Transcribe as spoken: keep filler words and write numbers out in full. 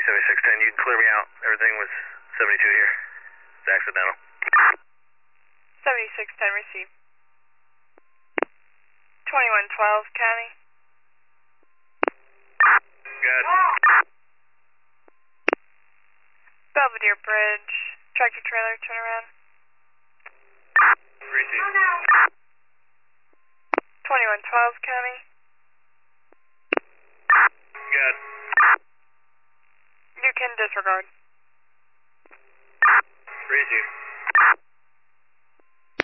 seventy-six ten, you can clear me out. Everything was seventy-two here. It's accidental. seventy-six ten, received. twenty-one twelve, County. Good. Belvedere Bridge, tractor trailer, turn around. Received. twenty-one twelve, County. Good. You can disregard.